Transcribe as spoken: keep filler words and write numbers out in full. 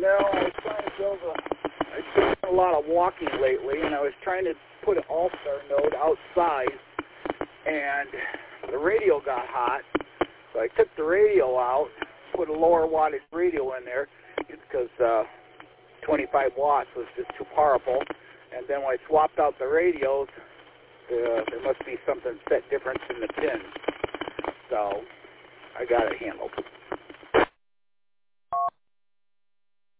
No, I was trying to build a, I've been doing a lot of walking lately, and I was trying to put an All-Star node outside, and the radio got hot, so I took the radio out, put a lower wattage radio in there, because uh, twenty-five watts was just too powerful, and then when I swapped out the radios, uh, there must be something set different in the pins, so I got it handled.